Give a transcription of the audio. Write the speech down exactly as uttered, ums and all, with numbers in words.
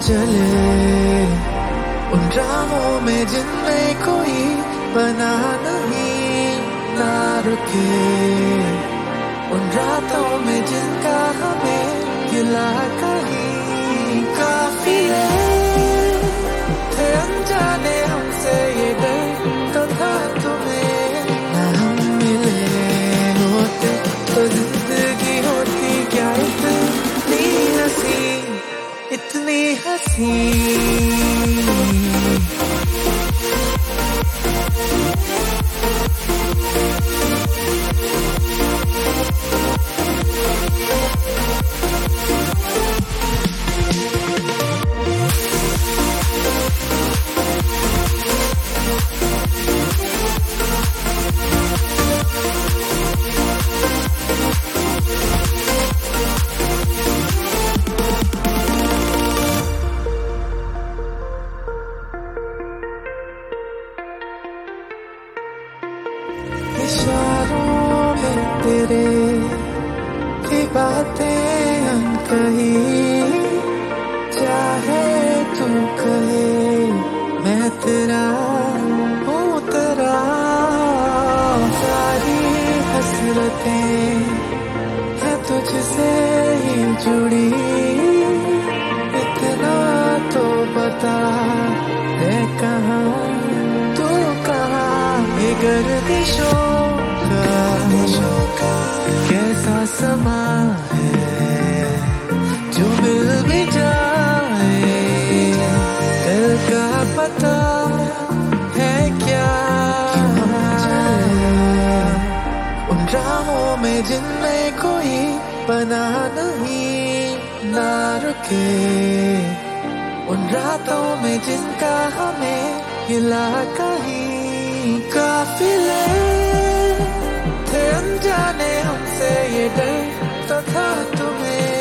चले उन राहों में जिनमें कोई बना नहीं ना रुके, उन रातों में जिनका हमें गिला कहीं काफिले थे अनजाने हमसे ये डर तो था तुम्हें ना हम मिले होते तो जिंदगी होती क्या इतनी हंसी इतनी हंसी। इशारों में तेरे की बातें अनकही, चाहे तू कहे मैं तेरा हूँ तेरा, सारी हसरतें हैं तुझसे ही जुड़ी, इतना तो बता है कहाँ तू कहाँ ये गर्दिशों का कैसा समा है जो मिल भी जाए कल का पता है क्या। उन राहों में जिनमें कोई बना नहीं ना रुके, उन रातों में जिनका हमें गिला कहीं काफिले थे अनजाने हमसे ये डर तो था तुम्हें